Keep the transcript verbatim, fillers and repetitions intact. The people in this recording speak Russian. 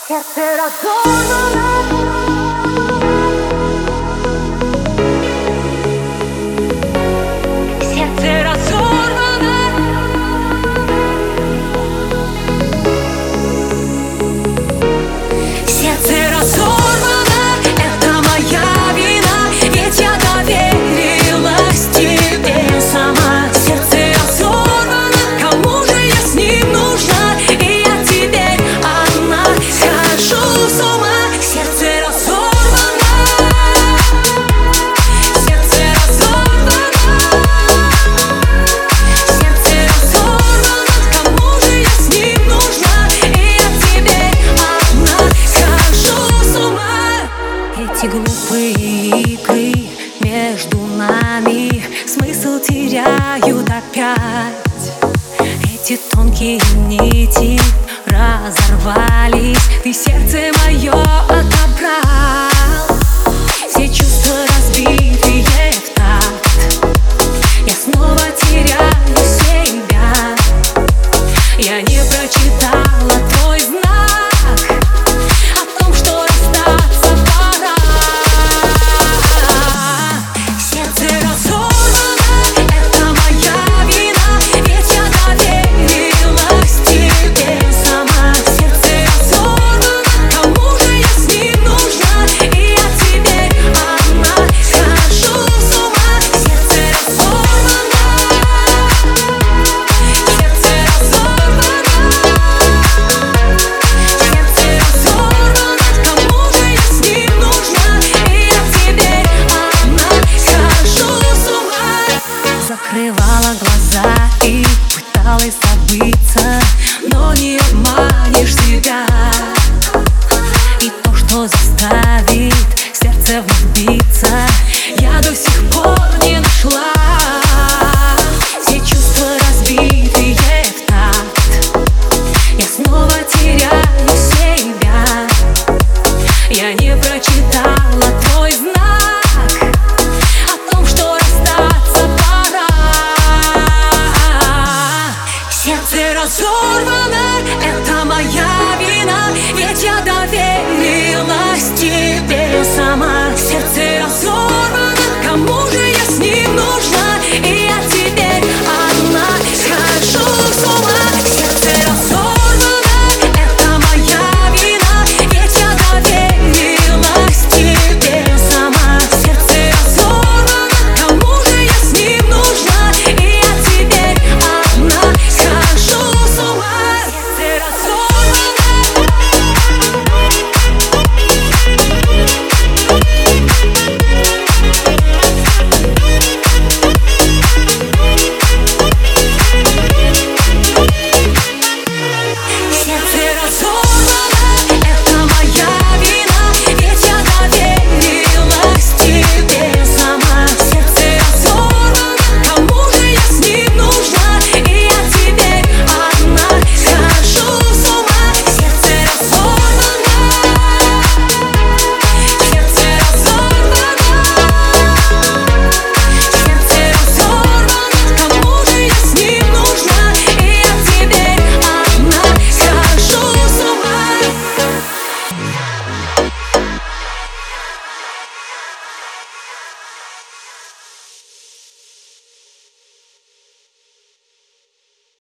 Сердце разорвано, сердце разорвано, сердце разорвано. Это моя вина, ведь я доверилась тебе сама. Сердце разорвано, кому же я с ним нужна? И я теперь одна схожу с ума. Сердце разорвано, сердце разорвано, сердце разорвано, кому же я с ним нужна? И я теперь одна схожу с ума. Эти глупые игры между нами смысл теряют опять. Эти тонкие нити разорвались, ты сердце мое отобрал. Все чувства разбитые в такт, я снова теряю себя. Я не прочитала твой знак о том, что расстаться пора. Сердце разорвано, это моя вина, ведь я доверилась тебе сама. Сердце разорвано, кому же я с ним нужна? И я теперь одна схожу с ума. Сердце разорвано, сердце разорвано, сердце разорвано, кому же я с ним нужна? И я теперь одна схожу с ума. Закрывала глаза и пыталась забыться, но не обманешь себя. И то, что заставит сердце вновь биться, я до сих пор не нашла. Все чувства разбитые в такт, я снова теряю себя. Я не прочитала твой знак о том, что расстаться пора. Сердце разорвано, это моя вина, ведь я доверилась тебе сама. Сердце разорвано, кому же я с ним нужна? И я теперь одна схожу с ума. Сердце разорвано, это моя вина, ведь я доверилась тебе сама. Сердце разорвано, кому же я с ним нужна? И я теперь одна схожу с ума. Сердце разорвано. Сердце разорвано.